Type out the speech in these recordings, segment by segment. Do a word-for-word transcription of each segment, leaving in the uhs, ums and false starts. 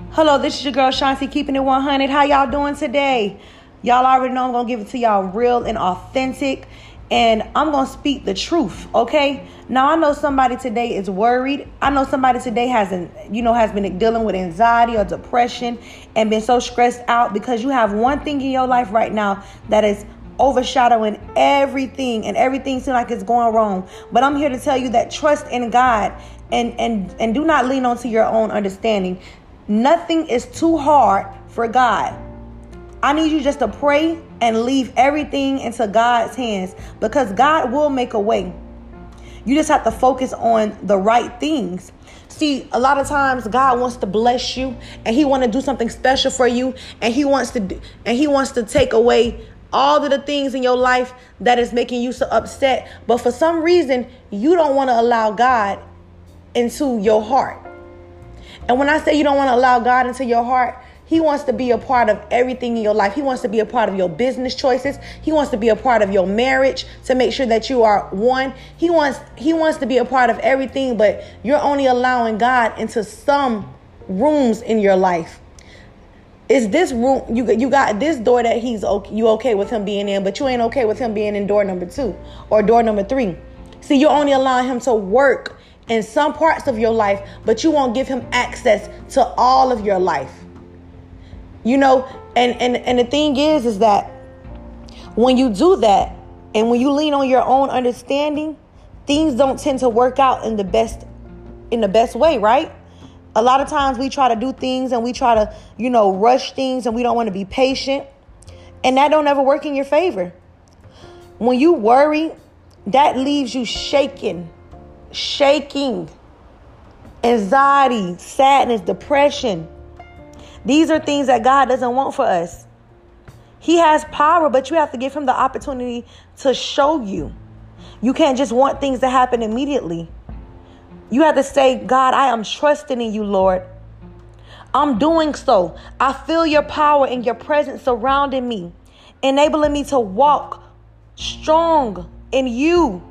Hello, this is your girl Shanti, keeping it one hundred. How y'all doing today? Y'all already know I'm going to give it to y'all real and authentic. And I'm going to speak the truth, okay? Now, I know somebody today is worried. I know somebody today hasn't, you know, has been dealing with anxiety or depression and been so stressed out because you have one thing in your life right now that is overshadowing everything, and everything seems like it's going wrong. But I'm here to tell you that trust in God and, and, and do not lean onto your own understanding. Nothing is too hard for God. I need you just to pray and leave everything into God's hands, because God will make a way. You just have to focus on the right things. See, a lot of times God wants to bless you and he wants to do something special for you, and he wants to do, and he wants to take away all of the things in your life that is making you so upset. But for some reason, you don't want to allow God into your heart. And when I say you don't want to allow God into your heart, he wants to be a part of everything in your life. He wants to be a part of your business choices. He wants to be a part of your marriage to make sure that you are one. He wants he wants to be a part of everything, but you're only allowing God into some rooms in your life. Is this room, you, you got this door that he's okay, you okay with him being in, but you ain't okay with him being in door number two or door number three. See, you're only allowing him to work in some parts of your life, but you won't give him access to all of your life. You know, and, and, and the thing is, is that when you do that and when you lean on your own understanding, things don't tend to work out in the best, in the best way, right? A lot of times we try to do things and we try to, you know, rush things, and we don't want to be patient, and that don't ever work in your favor. When you worry, that leaves you shaking. Shaking, anxiety, sadness, depression. These are things that God doesn't want for us. He has power, but you have to give him the opportunity to show you. You can't just want things to happen immediately. You have to say, God, I am trusting in you, Lord. I'm doing so. I feel your power and your presence surrounding me, enabling me to walk strong in you.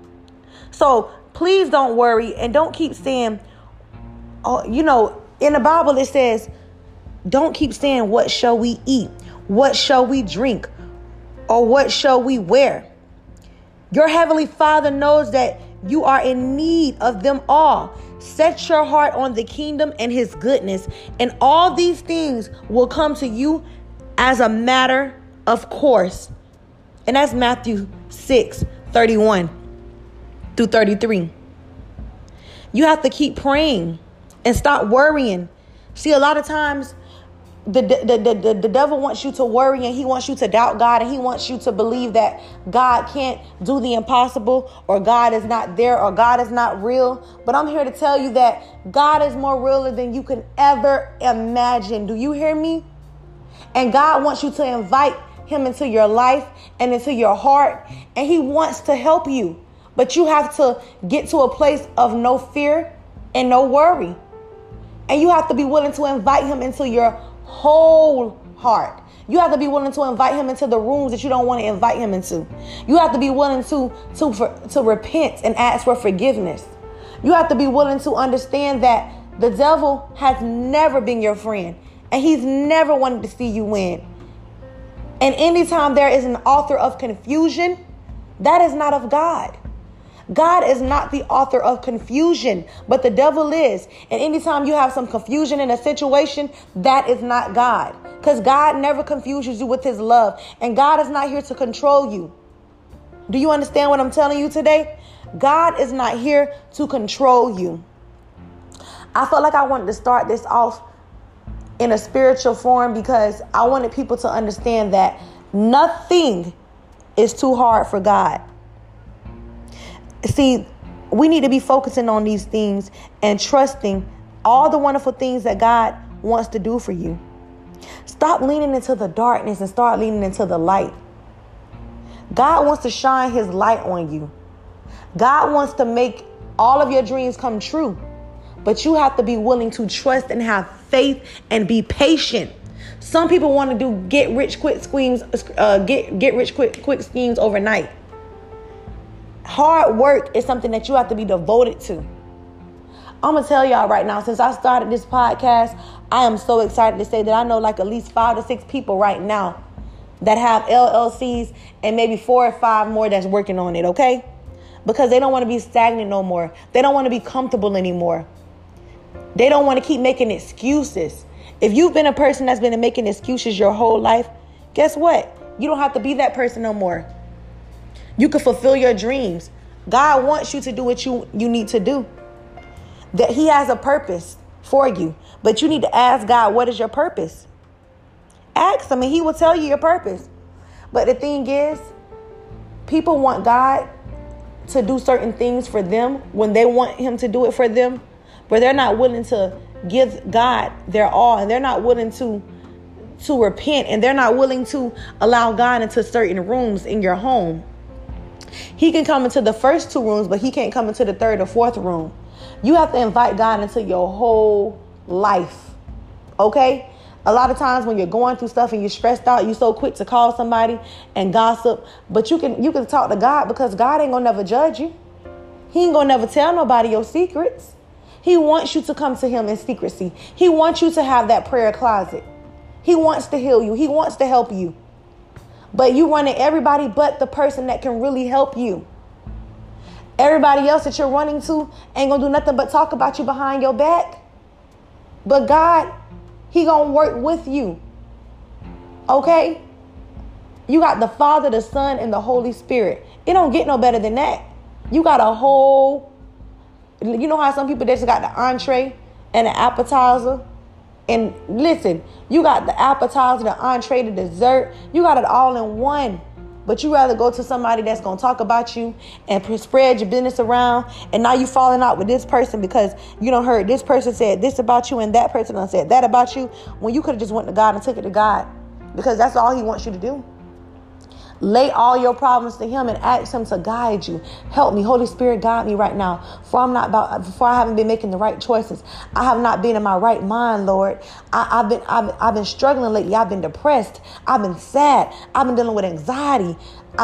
So please don't worry, and don't keep saying, oh, you know, in the Bible it says, don't keep saying, what shall we eat? What shall we drink? Or what shall we wear? Your heavenly Father knows that you are in need of them all. Set your heart on the kingdom and his goodness, and all these things will come to you as a matter of course. And that's Matthew six, thirty-one through thirty-three. You have to keep praying and stop worrying. See, a lot of times the, the, the, the, the devil wants you to worry, and he wants you to doubt God, and he wants you to believe that God can't do the impossible, or God is not there, or God is not real. But I'm here to tell you that God is more realer than you can ever imagine. Do you hear me? And God wants you to invite him into your life and into your heart, and he wants to help you. But you have to get to a place of no fear and no worry. And you have to be willing to invite him into your whole heart. You have to be willing to invite him into the rooms that you don't want to invite him into. You have to be willing to, to, for, to repent and ask for forgiveness. You have to be willing to understand that the devil has never been your friend, and he's never wanted to see you win. And anytime there is an author of confusion, that is not of God. God is not the author of confusion, but the devil is. And anytime you have some confusion in a situation, that is not God. Because God never confuses you with his love. And God is not here to control you. Do you understand what I'm telling you today? God is not here to control you. I felt like I wanted to start this off in a spiritual form, because I wanted people to understand that nothing is too hard for God. See, we need to be focusing on these things and trusting all the wonderful things that God wants to do for you. Stop leaning into the darkness and start leaning into the light. God wants to shine his light on you. God wants to make all of your dreams come true. But you have to be willing to trust and have faith and be patient. Some people want to do get rich quick schemes, uh, get get rich quick quick schemes overnight. Hard work is something that you have to be devoted to. I'm going to tell y'all right now, since I started this podcast, I am so excited to say that I know like at least five to six people right now that have L L Cs and maybe four or five more that's working on it, okay? Because they don't want to be stagnant no more. They don't want to be comfortable anymore. They don't want to keep making excuses. If you've been a person that's been making excuses your whole life, guess what? You don't have to be that person no more. You can fulfill your dreams. God wants you to do what you, you need to do. That he has a purpose for you. But you need to ask God, what is your purpose? Ask him and he will tell you your purpose. But the thing is, people want God to do certain things for them when they want him to do it for them, but they're not willing to give God their all, and they're not willing to to repent, and they're not willing to allow God into certain rooms in your home. He can come into the first two rooms, but he can't come into the third or fourth room. You have to invite God into your whole life. Okay? A lot of times when you're going through stuff and you're stressed out, you're so quick to call somebody and gossip. But you can you can talk to God, because God ain't gonna never judge you. He ain't gonna never tell nobody your secrets. He wants you to come to him in secrecy. He wants you to have that prayer closet. He wants to heal you. He wants to help you. But you running everybody but the person that can really help you. Everybody else that you're running to ain't gonna do nothing but talk about you behind your back. But God, he gonna work with you. Okay? You got the Father, the Son, and the Holy Spirit. It don't get no better than that. You got a whole, you know how some people just got the entree and the appetizer? And listen, you got the appetizer, the entree, the dessert. You got it all in one. But you rather go to somebody that's going to talk about you and spread your business around. And now you falling out with this person because you don't heard this person said this about you and that person done said that about you, when you could have just went to God and took it to God, because that's all he wants you to do. Lay all your problems to him and ask him to guide you. Help me, Holy Spirit, guide me right now. For I'm not about, for I haven't been making the right choices. I have not been in my right mind, Lord. I, I've been, I've, I've been struggling lately. I've been depressed. I've been sad. I've been dealing with anxiety. I-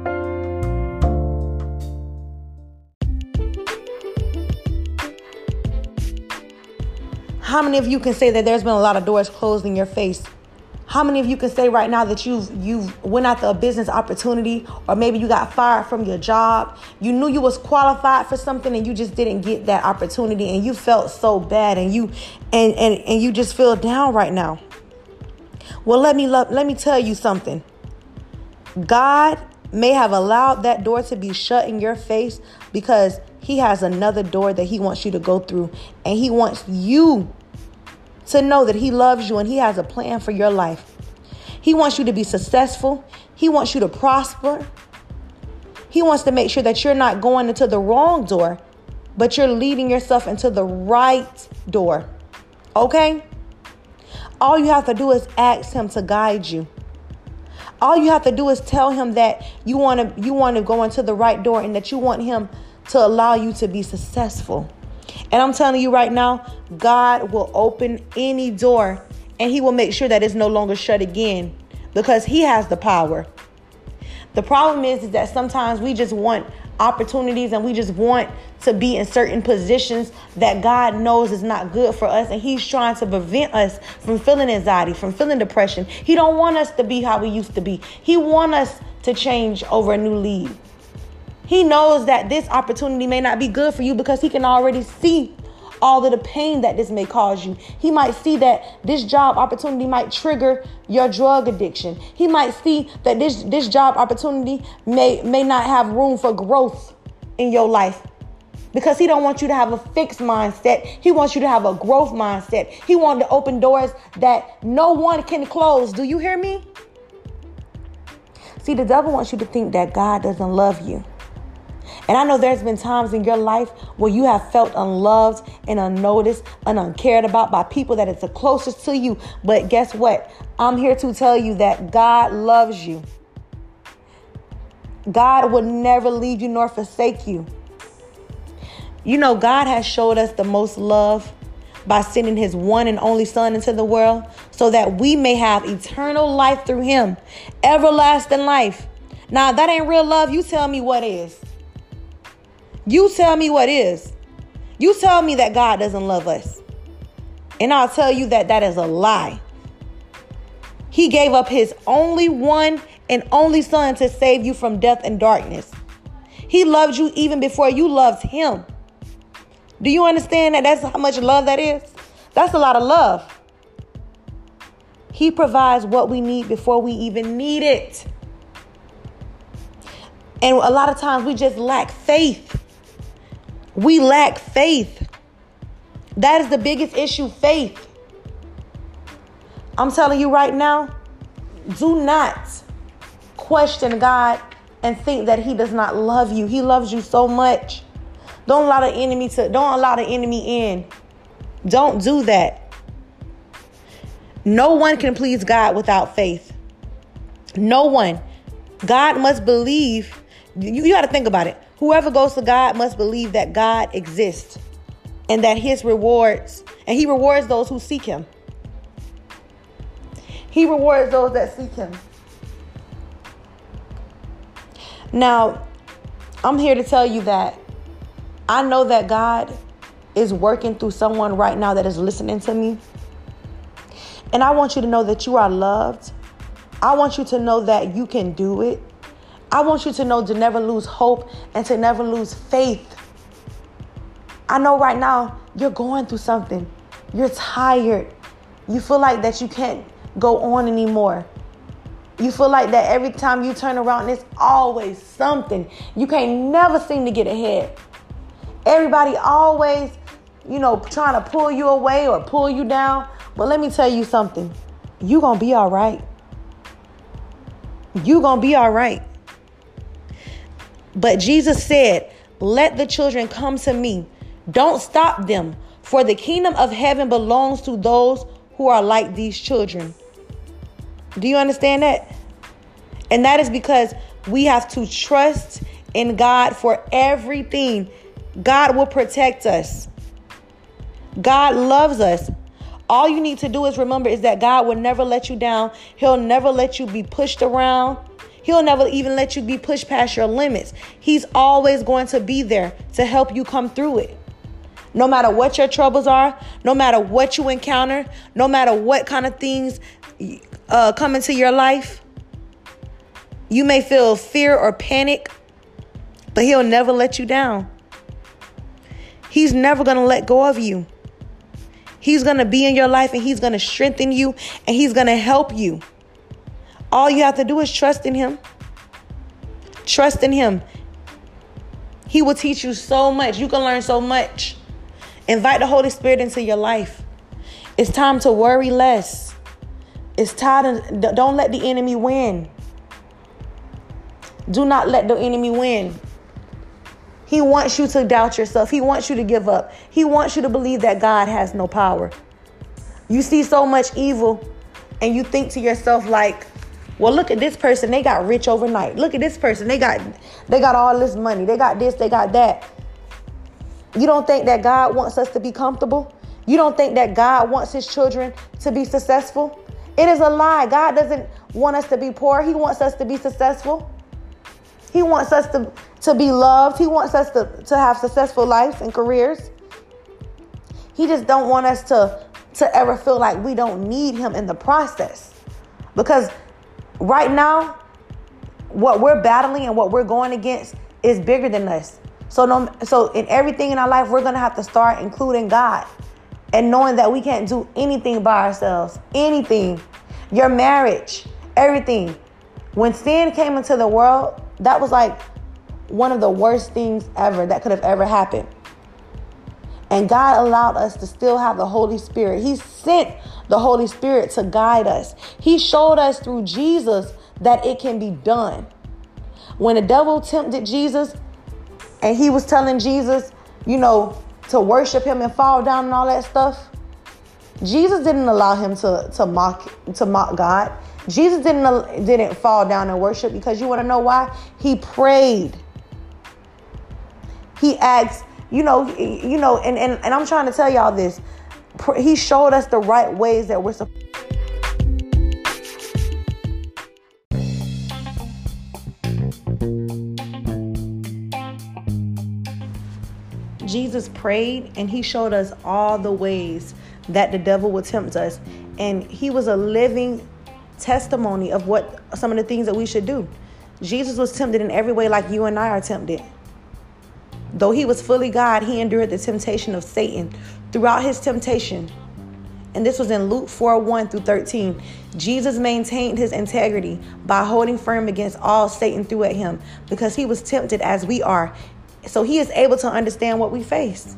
How many of you can say that there's been a lot of doors closed in your face? How many of you can say right now that you've you've went after a business opportunity, or maybe you got fired from your job? You knew you was qualified for something and you just didn't get that opportunity, and you felt so bad, and you and and, and you just feel down right now. Well, let me love, let me tell you something. God may have allowed that door to be shut in your face because he has another door that he wants you to go through, and he wants you to know that he loves you and he has a plan for your life. He wants you to be successful. He wants you to prosper. He wants to make sure that you're not going into the wrong door, but you're leading yourself into the right door. Okay? All you have to do is ask him to guide you. All you have to do is tell him that you want to you want to go into the right door and that you want him to allow you to be successful. And I'm telling you right now, God will open any door and he will make sure that it's no longer shut again, because he has the power. The problem is, is that sometimes we just want opportunities and we just want to be in certain positions that God knows is not good for us. And he's trying to prevent us from feeling anxiety, from feeling depression. He don't want us to be how we used to be. He wants us to change over a new lead. He knows that this opportunity may not be good for you because he can already see all of the pain that this may cause you. He might see that this job opportunity might trigger your drug addiction. He might see that this, this job opportunity may, may not have room for growth in your life, because he don't want you to have a fixed mindset. He wants you to have a growth mindset. He wants to open doors that no one can close. Do you hear me? See, the devil wants you to think that God doesn't love you. And I know there's been times in your life where you have felt unloved and unnoticed and uncared about by people that is the closest to you. But guess what? I'm here to tell you that God loves you. God will never leave you nor forsake you. You know, God has showed us the most love by sending his one and only son into the world so that we may have eternal life through him, everlasting life. Now, that ain't real love. You tell me what is. You tell me what is. You tell me that God doesn't love us, and I'll tell you that that is a lie. He gave up his only one and only son to save you from death and darkness. He loved you even before you loved him. Do you understand that that's how much love that is? That's a lot of love. He provides what we need before we even need it. And a lot of times we just lack faith. We lack faith. That is the biggest issue, faith. I'm telling you right now, do not question God and think that he does not love you. He loves you so much. Don't allow the enemy to, don't allow the enemy in. Don't do that. No one can please God without faith. No one. God must believe. You, you got to think about it. Whoever goes to God must believe that God exists and that his rewards, and he rewards those who seek him. He rewards those that seek him. Now, I'm here to tell you that I know that God is working through someone right now that is listening to me. And I want you to know that you are loved. I want you to know that you can do it. I want you to know to never lose hope and to never lose faith. I know right now you're going through something. You're tired. You feel like that you can't go on anymore. You feel like that every time you turn around, it's always something. You can't never seem to get ahead. Everybody always, you know, trying to pull you away or pull you down. But let me tell you something. You're going to be all right. You're going to be all right. But Jesus said, let the children come to me. Don't stop them, for the kingdom of heaven belongs to those who are like these children. Do you understand that? And that is because we have to trust in God for everything. God will protect us. God loves us. All you need to do is remember is that God will never let you down. He'll never let you be pushed around. He'll never even let you be pushed past your limits. He's always going to be there to help you come through it. No matter what your troubles are, no matter what you encounter, no matter what kind of things uh, come into your life, you may feel fear or panic, but he'll never let you down. He's never going to let go of you. He's going to be in your life and he's going to strengthen you and he's going to help you. All you have to do is trust in him. Trust in him. He will teach you so much. You can learn so much. Invite the Holy Spirit into your life. It's time to worry less. It's time to, don't let the enemy win. Do not let the enemy win. He wants you to doubt yourself. He wants you to give up. He wants you to believe that God has no power. You see so much evil and you think to yourself like, well, look at this person. They got rich overnight. Look at this person. They got they got all this money. They got this. They got that. You don't think that God wants us to be comfortable? You don't think that God wants his children to be successful? It is a lie. God doesn't want us to be poor. He wants us to be successful. He wants us to, to be loved. He wants us to, to have successful lives and careers. He just don't want us to, to ever feel like we don't need him in the process. Because right now, what we're battling and what we're going against is bigger than us. So, no, so in everything in our life, we're going to have to start including God and knowing that we can't do anything by ourselves. Anything. Your marriage, everything. When sin came into the world, that was like one of the worst things ever that could have ever happened. And God allowed us to still have the Holy Spirit. He sent the Holy Spirit to guide us. He showed us through Jesus that it can be done. When the devil tempted Jesus and he was telling Jesus, you know, to worship him and fall down and all that stuff, Jesus didn't allow him to, to mock to mock God. Jesus didn't, didn't fall down and worship, because you want to know why? He prayed. He asked, you know, you know, and, and, and I'm trying to tell y'all this. He showed us the right ways that we're supposed. Jesus prayed and he showed us all the ways that the devil would tempt us. And he was a living testimony of what some of the things that we should do. Jesus was tempted in every way like you and I are tempted. Though he was fully God, he endured the temptation of Satan. Throughout his temptation, and this was in Luke four, one through thirteen, Jesus maintained his integrity by holding firm against all Satan threw at him, because he was tempted as we are. So he is able to understand what we face.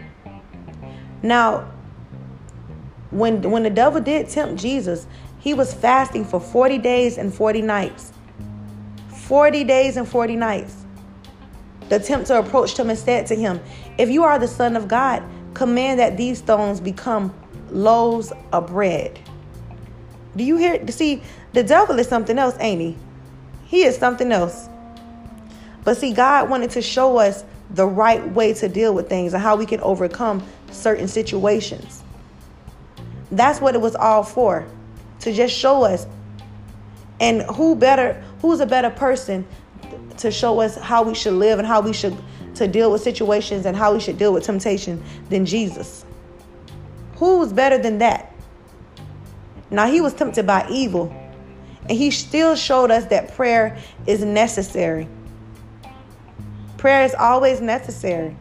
Now, when, when the devil did tempt Jesus, he was fasting for forty days and forty nights. forty days and forty nights. The tempter approached him and said to him, "If you are the Son of God, command that these stones become loaves of bread." Do you hear? See, the devil is something else, ain't he? He is something else. But see, God wanted to show us the right way to deal with things and how we can overcome certain situations. That's what it was all for, to just show us. And who better, who's a better person to show us how we should live and how we should to deal with situations and how we should deal with temptation than Jesus? Who's better than that? Now, he was tempted by evil, and he still showed us that prayer is necessary. Prayer is always necessary.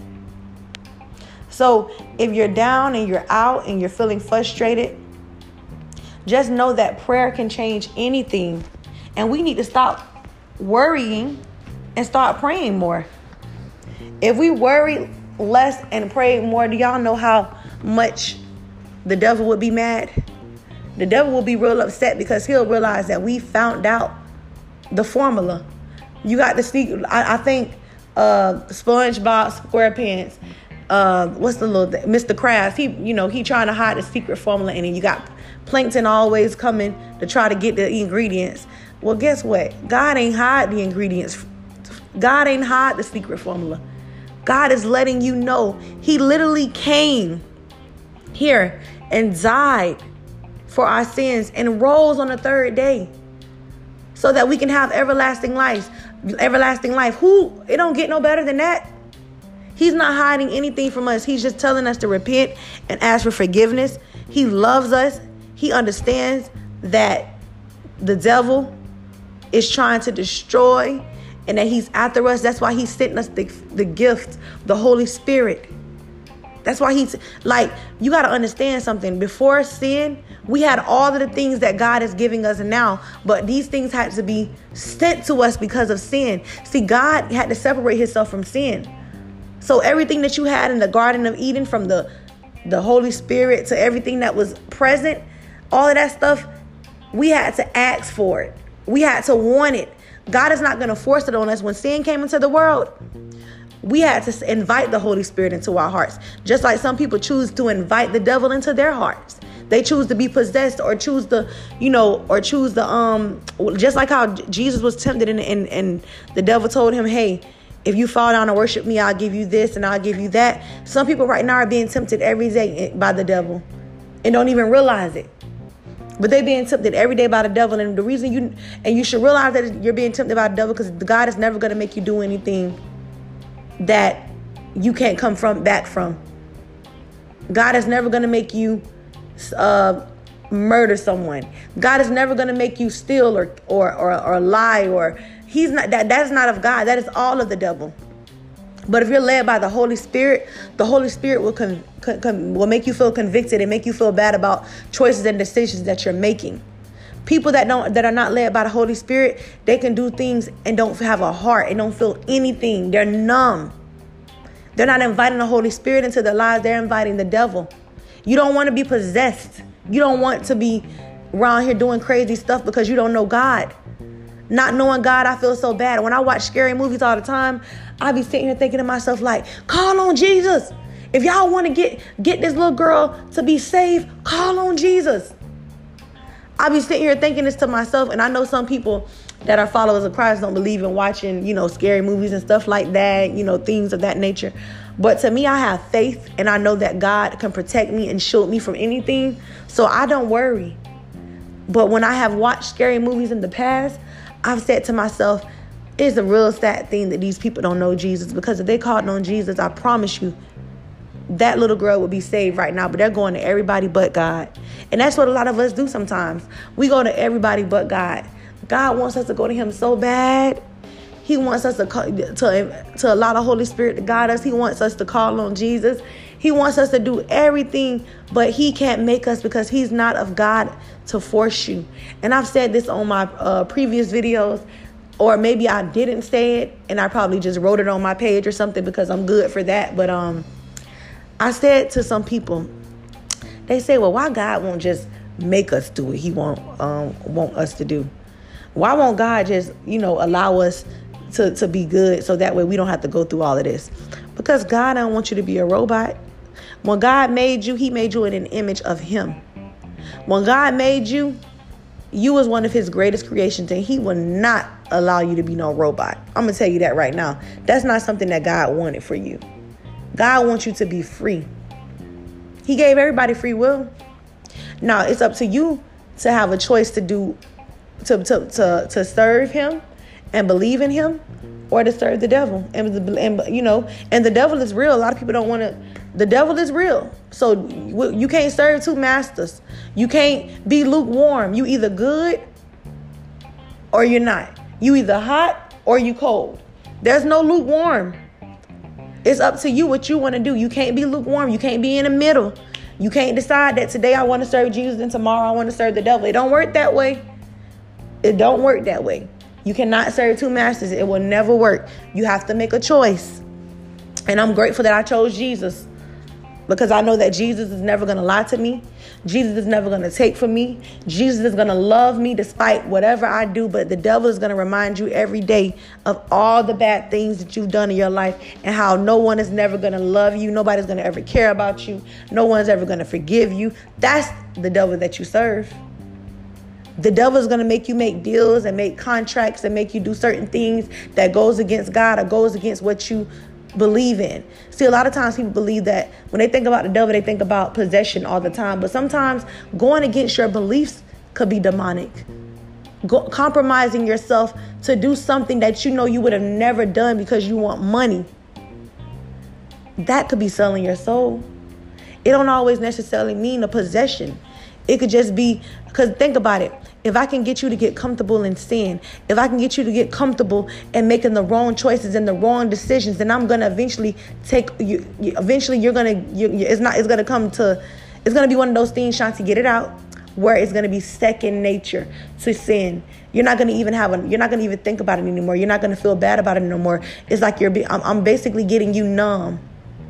So if you're down and you're out and you're feeling frustrated, just know that prayer can change anything. And we need to stop worrying and start praying more. If we worry less and pray more, do y'all know how much the devil would be mad? The devil will be real upset because he'll realize that we found out the formula. You got to sneak. I, I think uh, SpongeBob SquarePants, uh, what's the little thing? Mister Krabs, he, you know, he trying to hide the secret formula, and then you got Plankton always coming to try to get the ingredients. Well, guess what? God ain't hide the ingredients. God ain't hide the secret formula. God is letting you know he literally came here and died for our sins and rose on the third day so that we can have everlasting life. Everlasting life. Who? It don't get no better than that. He's not hiding anything from us. He's just telling us to repent and ask for forgiveness. He loves us. He understands that the devil is trying to destroy and that he's after us. That's why he's sending us the, the gift, the Holy Spirit. That's why he's like, you got to understand something. Before sin, we had all of the things that God is giving us now, but these things had to be sent to us because of sin. See, God had to separate himself from sin. So everything that you had in the Garden of Eden, from the, the Holy Spirit to everything that was present, all of that stuff, we had to ask for it. We had to want it. God is not going to force it on us. When sin came into the world, we had to invite the Holy Spirit into our hearts. Just like some people choose to invite the devil into their hearts. They choose to be possessed or choose the, you know, or choose the, um, just like how Jesus was tempted and, and, and the devil told him, hey, if you fall down and worship me, I'll give you this and I'll give you that. Some people right now are being tempted every day by the devil and don't even realize it. But they're being tempted every day by the devil. And the reason you, and you should realize that you're being tempted by the devil, because God is never going to make you do anything that you can't come from back from. God is never going to make you uh, murder someone. God is never going to make you steal or, or, or, or lie, or he's not, that, that is not of God. That is all of the devil. But if you're led by the Holy Spirit, the Holy Spirit will con, con, con, will make you feel convicted and make you feel bad about choices and decisions that you're making. People that don't that are not led by the Holy Spirit, they can do things and don't have a heart and don't feel anything. They're numb. They're not inviting the Holy Spirit into their lives. They're inviting the devil. You don't want to be possessed. You don't want to be around here doing crazy stuff because you don't know God. Not knowing God, I feel so bad. When I watch scary movies all the time, I be sitting here thinking to myself, like, call on Jesus. If y'all want to get, get this little girl to be saved, call on Jesus. I be sitting here thinking this to myself, and I know some people that are followers of Christ don't believe in watching, you know, scary movies and stuff like that, you know, things of that nature. But to me, I have faith, and I know that God can protect me and shield me from anything, so I don't worry. But when I have watched scary movies in the past, I've said to myself, it's a real sad thing that these people don't know Jesus, because if they called on Jesus, I promise you, that little girl would be saved right now, but they're going to everybody but God. And that's what a lot of us do sometimes. We go to everybody but God. God wants us to go to him so bad. He wants us to, to, to allow the Holy Spirit to guide us. He wants us to call on Jesus. He wants us to do everything, but he can't make us because he's not of God to force you. And I've said this on my uh, previous videos, or maybe I didn't say it and I probably just wrote it on my page or something because I'm good for that. But um, I said to some people, they say, well, why God won't just make us do what he want, um, want us to do? Why won't God just, you know, allow us to, to be good so that way we don't have to go through all of this? Because God don't want you to be a robot. When God made you, he made you in an image of him. When God made you, you was one of his greatest creations, and he will not allow you to be no robot. I'm going to tell you that right now. That's not something that God wanted for you. God wants you to be free. He gave everybody free will. Now, it's up to you to have a choice to do, to, to, to, to serve him and believe in him, or to serve the devil. And, and you know, and the devil is real. A lot of people don't want to. The devil is real. So you can't serve two masters. You can't be lukewarm. You either good or you're not. You either hot or you cold. There's no lukewarm. It's up to you what you want to do. You can't be lukewarm. You can't be in the middle. You can't decide that today I want to serve Jesus and tomorrow I want to serve the devil. It don't work that way. It don't work that way. You cannot serve two masters. It will never work. You have to make a choice. And I'm grateful that I chose Jesus, because I know that Jesus is never going to lie to me. Jesus is never going to take from me. Jesus is going to love me despite whatever I do. But the devil is going to remind you every day of all the bad things that you've done in your life and how no one is never going to love you. Nobody's going to ever care about you. No one's ever going to forgive you. That's the devil that you serve. The devil is going to make you make deals and make contracts and make you do certain things that goes against God or goes against what you believe in. See, a lot of times people believe that when they think about the devil, they think about possession all the time. But sometimes going against your beliefs could be demonic. Go, compromising yourself to do something that you know you would have never done because you want money. That could be selling your soul. It don't always necessarily mean a possession. It could just be, because think about it. If I can get you to get comfortable in sin, if I can get you to get comfortable in making the wrong choices and the wrong decisions, then I'm going to eventually take you. Eventually, you're going to, you, it's not, it's going to come to, it's going to be one of those things, Shanti, get it out, where it's going to be second nature to sin. You're not going to even have a, you're not going to even think about it anymore. You're not going to feel bad about it no more. It's like you're, I'm, I'm basically getting you numb.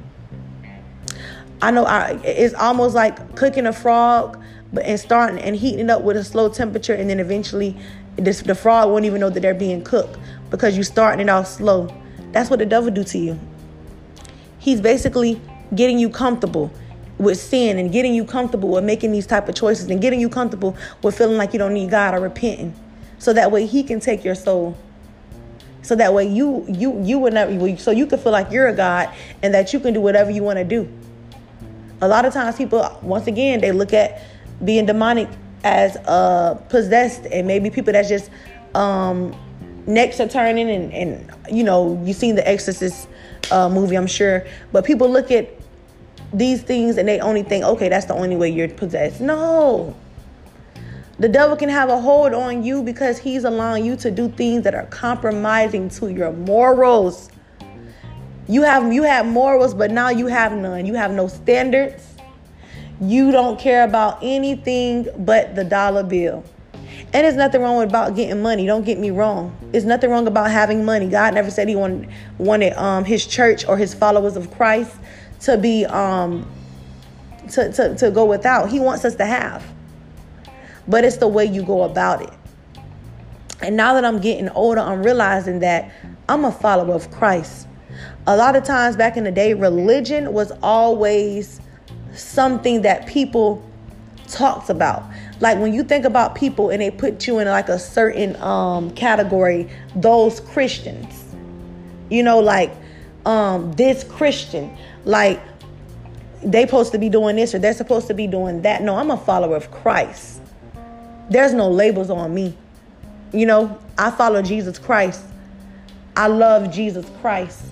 I know I, it's almost like cooking a frog, but and starting and heating it up with a slow temperature, and then eventually this, the frog won't even know that they're being cooked because you're starting it off slow. That's what the devil do to you. He's basically getting you comfortable with sin and getting you comfortable with making these type of choices and getting you comfortable with feeling like you don't need God or repenting, so that way he can take your soul. So that way you you you would never, so you can feel like you're a God and that you can do whatever you want to do. A lot of times people, once again, they look at being demonic as uh, possessed, and maybe people that's just um, necks are turning, and, and you know, you've seen the Exorcist uh, movie, I'm sure. But people look at these things and they only think, okay, that's the only way you're possessed. No. The devil can have a hold on you because he's allowing you to do things that are compromising to your morals. You have you have morals, but now you have none. You have no standards. You don't care about anything but the dollar bill. And there's nothing wrong with about getting money. Don't get me wrong. There's nothing wrong about having money. God never said he wanted, wanted um, his church or his followers of Christ to be um, to, to, to go without. He wants us to have. But it's the way you go about it. And now that I'm getting older, I'm realizing that I'm a follower of Christ. A lot of times back in the day, religion was always something that people talked about. Like when you think about people and they put you in like a certain um, category, those Christians, you know, like um, this Christian, like they supposed to be doing this or they're supposed to be doing that. No, I'm a follower of Christ. There's no labels on me. You know, I follow Jesus Christ. I love Jesus Christ.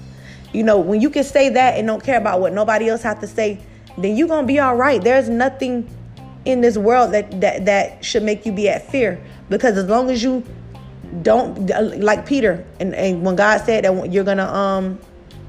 You know, when you can say that and don't care about what nobody else has to say, then you're going to be all right. There's nothing in this world that, that, that should make you be at fear. Because as long as you don't, like Peter, and, and when God said that you're going to, um,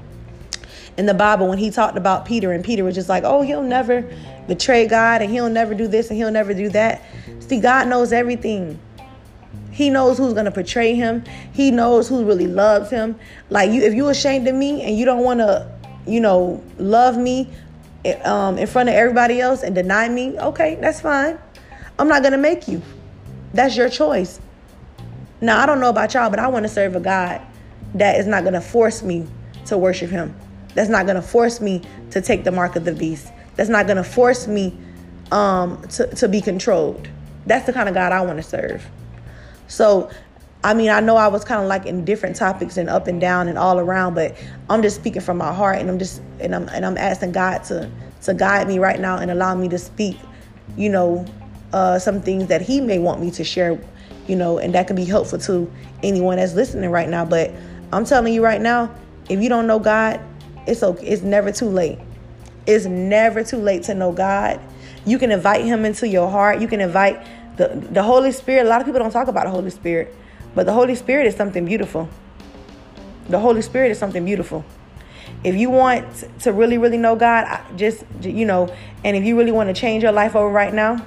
in the Bible, when he talked about Peter, and Peter was just like, oh, he'll never betray God, and he'll never do this, and he'll never do that. See, God knows everything. He knows who's going to betray him. He knows who really loves him. Like, you, if you're ashamed of me and you don't want to, you know, love me um, in front of everybody else and deny me, okay, that's fine. I'm not going to make you. That's your choice. Now, I don't know about y'all, but I want to serve a God that is not going to force me to worship him. That's not going to force me to take the mark of the beast. That's not going to force me um, to, to be controlled. That's the kind of God I want to serve. So, I mean, I know I was kind of like in different topics and up and down and all around, but I'm just speaking from my heart, and I'm just and I'm and I'm asking God to to guide me right now and allow me to speak, you know, uh, some things that He may want me to share, you know, and that can be helpful to anyone that's listening right now. But I'm telling you right now, if you don't know God, it's okay. It's never too late. It's never too late to know God. You can invite Him into your heart. You can invite The, the Holy Spirit. A lot of people don't talk about the Holy Spirit, but the Holy Spirit is something beautiful. The Holy Spirit is something beautiful. If you want to really, really know God, just, you know, and if you really want to change your life over right now,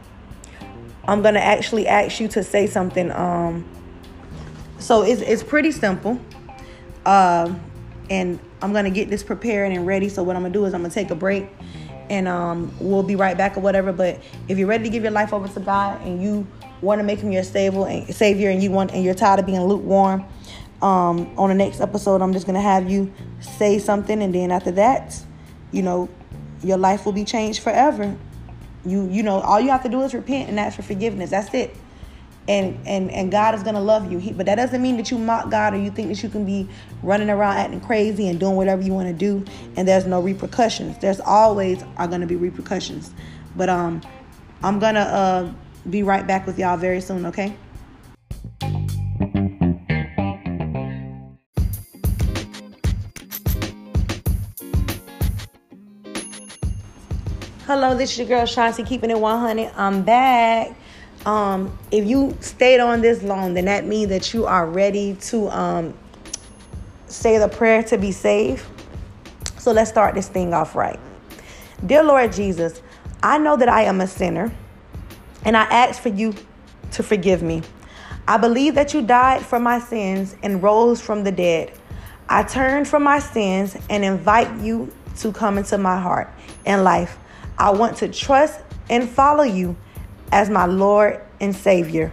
I'm going to actually ask you to say something. Um, so it's, it's pretty simple. Um, and I'm going to get this prepared and ready. So what I'm going to do is I'm going to take a break. And um, we'll be right back or whatever. But if you're ready to give your life over to God and you want to make Him your savior and savior, and you want and you're tired of being lukewarm, um, on the next episode, I'm just gonna have you say something, and then after that, you know, your life will be changed forever. You you know, all you have to do is repent and ask for forgiveness. That's it. And and and God is gonna love you. He, but that doesn't mean that you mock God or you think that you can be running around acting crazy and doing whatever you want to do and there's no repercussions. There's always are gonna be repercussions. But um, I'm gonna uh be right back with y'all very soon. Okay. Hello, this is your girl Shanti, keeping it one hundred. I'm back. Um, if you stayed on this long, then that means that you are ready to um, say the prayer to be saved. So let's start this thing off right. Dear Lord Jesus, I know that I am a sinner, and I ask for you to forgive me. I believe that you died for my sins and rose from the dead. I turn from my sins and invite you to come into my heart and life. I want to trust and follow you as my Lord and Savior.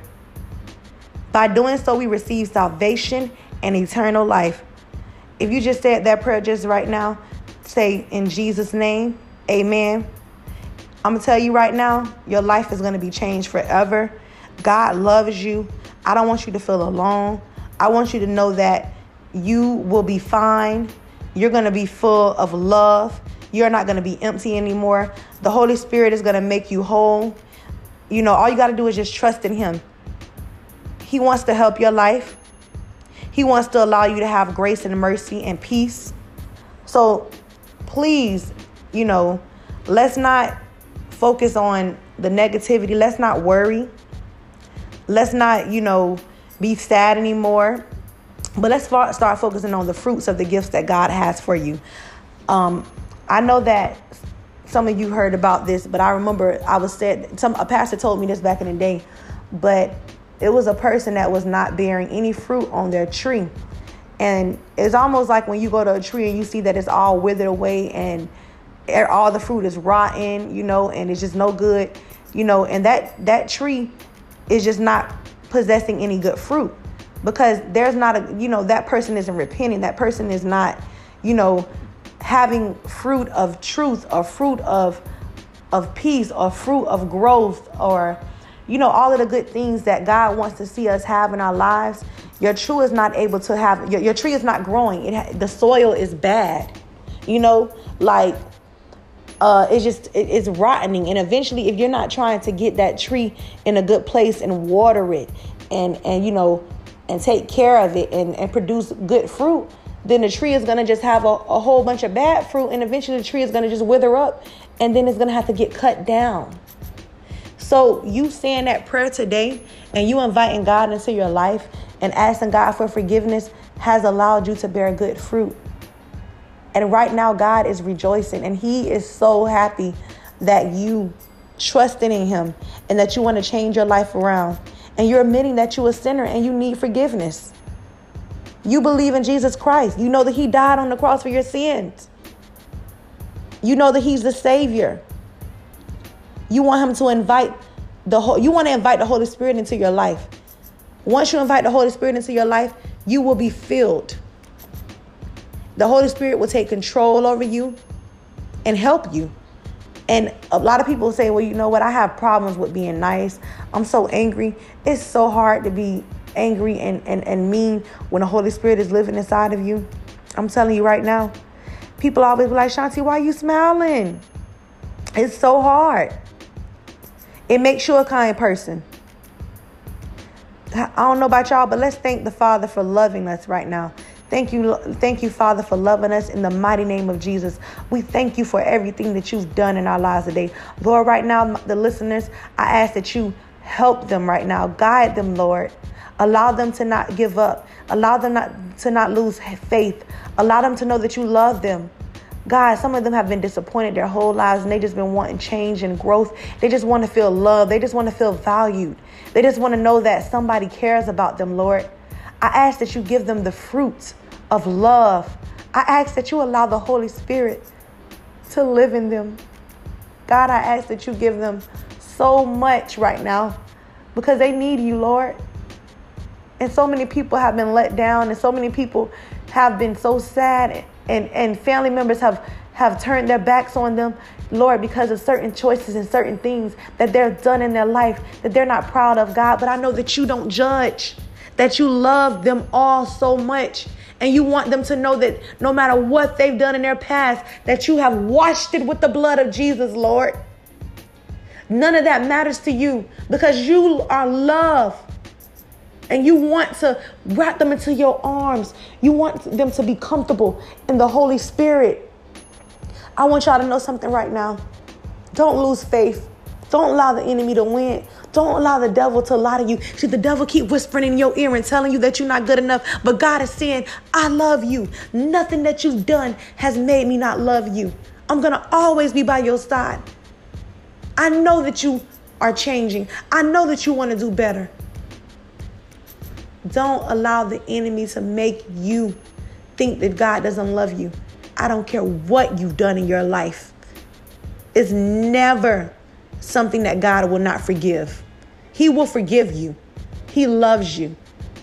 By doing so, we receive salvation and eternal life. If you just said that prayer just right now, say in Jesus' name, amen. I'm going to tell you right now, your life is going to be changed forever. God loves you. I don't want you to feel alone. I want you to know that you will be fine. You're going to be full of love. You're not going to be empty anymore. The Holy Spirit is going to make you whole. You know, all you got to do is just trust in Him. He wants to help your life. He wants to allow you to have grace and mercy and peace. So please, you know, let's not focus on the negativity. Let's not worry. Let's not, you know, be sad anymore. But let's start focusing on the fruits of the gifts that God has for you. Um, I know that some of you heard about this, but I remember I was said, some a pastor told me this back in the day, but it was a person that was not bearing any fruit on their tree. And it's almost like when you go to a tree and you see that it's all withered away and all the fruit is rotten, you know, and it's just no good, you know, and that, that tree is just not possessing any good fruit because there's not a, you know, that person isn't repenting. That person is not, you know, having fruit of truth or fruit of of peace or fruit of growth or, you know, all of the good things that God wants to see us have in our lives. Your tree is not able to have, your, your tree is not growing. It ha- the soil is bad, you know, like uh, it's just, it, it's rotting. And eventually, if you're not trying to get that tree in a good place and water it and, and you know, and take care of it and, and produce good fruit, then the tree is going to just have a, a whole bunch of bad fruit, and eventually the tree is going to just wither up, and then it's going to have to get cut down. So you saying that prayer today and you inviting God into your life and asking God for forgiveness has allowed you to bear good fruit. And right now, God is rejoicing, and he is so happy that you trusting in him and that you want to change your life around. And you're admitting that you're a sinner and you need forgiveness. You believe in Jesus Christ. You know that he died on the cross for your sins. You know that he's the Savior. You want him to invite the whole, you want to invite the Holy Spirit into your life. Once you invite the Holy Spirit into your life, you will be filled. The Holy Spirit will take control over you and help you. And a lot of people say, well, you know what? I have problems with being nice. I'm so angry. It's so hard to be angry and, and, and mean when the Holy Spirit is living inside of you. I'm telling you right now, people always be like, Shanti, why are you smiling? It's so hard. It makes you a kind person. I don't know about y'all, but let's thank the Father for loving us right now. Thank you, thank you, Father, for loving us in the mighty name of Jesus. We thank you for everything that you've done in our lives today. Lord, right now, the listeners, I ask that you help them right now. Guide them, Lord. Allow them to not give up. Allow them not to not lose faith. Allow them to know that you love them. God, some of them have been disappointed their whole lives, and they just been wanting change and growth. They just want to feel loved. They just want to feel valued. They just want to know that somebody cares about them, Lord. I ask that you give them the fruit of love. I ask that you allow the Holy Spirit to live in them. God, I ask that you give them so much right now because they need you, Lord. And so many people have been let down, and so many people have been so sad, and, and family members have, have turned their backs on them, Lord, because of certain choices and certain things that they're done in their life that they're not proud of, God. But I know that you don't judge, that you love them all so much. And you want them to know that no matter what they've done in their past, that you have washed it with the blood of Jesus, Lord. None of that matters to you because you are love. And you want to wrap them into your arms. You want them to be comfortable in the Holy Spirit. I want y'all to know something right now. Don't lose faith. Don't allow the enemy to win. Don't allow the devil to lie to you. See, the devil keep whispering in your ear and telling you that you're not good enough. But God is saying, I love you. Nothing that you've done has made me not love you. I'm going to always be by your side. I know that you are changing. I know that you want to do better. Don't allow the enemy to make you think that God doesn't love you. I don't care what you've done in your life. It's never something that God will not forgive. He will forgive you. He loves you.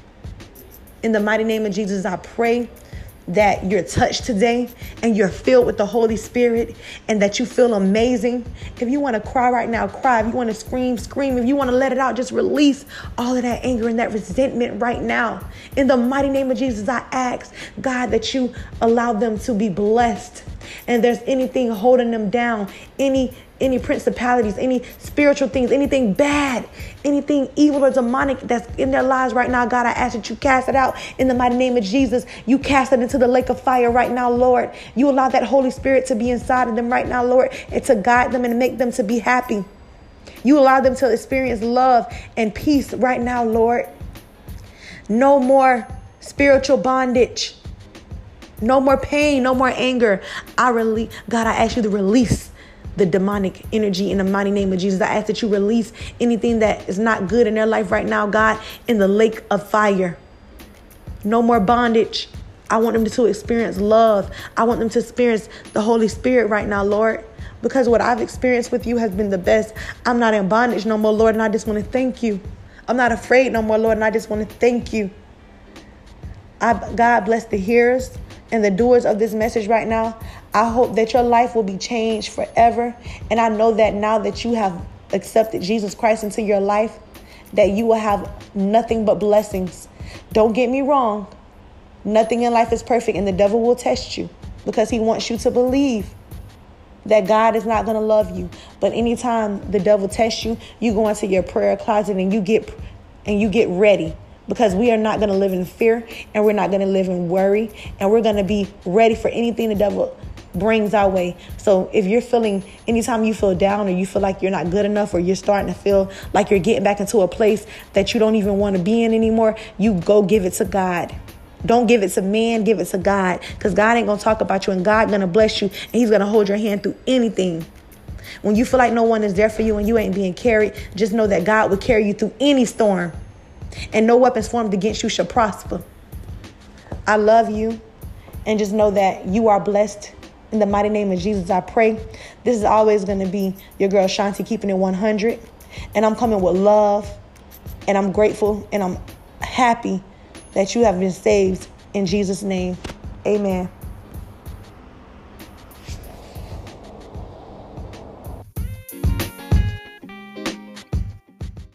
In the mighty name of Jesus, I pray that you're touched today and you're filled with the Holy Spirit and that you feel amazing. If you want to cry right now, cry. If you want to scream, scream. If you want to let it out, just release all of that anger and that resentment right now. In the mighty name of Jesus, I ask, God, that you allow them to be blessed. And if there's anything holding them down, any any principalities, any spiritual things, anything bad, anything evil or demonic that's in their lives right now, God, I ask that you cast it out in the mighty name of Jesus. You cast it into the lake of fire right now, Lord. You allow that Holy Spirit to be inside of them right now, Lord, and to guide them and make them to be happy. You allow them to experience love and peace right now, Lord. No more spiritual bondage. No more pain, no more anger. I release, God, I ask you to release the demonic energy in the mighty name of Jesus. I ask that you release anything that is not good in their life right now, God, in the lake of fire. No more bondage. I want them to experience love. I want them to experience the Holy Spirit right now, Lord, because what I've experienced with you has been the best. I'm not in bondage no more, Lord, and I just want to thank you. I'm not afraid no more, Lord, and I just want to thank you. I, God bless the hearers and the doers of this message right now. I hope that your life will be changed forever. And I know that now that you have accepted Jesus Christ into your life, that you will have nothing but blessings. Don't get me wrong. Nothing in life is perfect, and the devil will test you because he wants you to believe that God is not going to love you. But anytime the devil tests you, you go into your prayer closet and you get and you get ready. because we are not going to live in fear, and we're not going to live in worry, and we're going to be ready for anything the devil brings our way. So if you're feeling, anytime you feel down, or you feel like you're not good enough, or you're starting to feel like you're getting back into a place that you don't even want to be in anymore, you go give it to God. Don't give it to man, give it to God, because God ain't going to talk about you, and God going to bless you, and he's going to hold your hand through anything. When you feel like no one is there for you and you ain't being carried, just know that God will carry you through any storm, and no weapons formed against you shall prosper. I love you, and just know that you are blessed. In the mighty name of Jesus, I pray. This is always going to be your girl Shanti, keeping it one hundred. And I'm coming with love, and I'm grateful, and I'm happy that you have been saved in Jesus' name. Amen.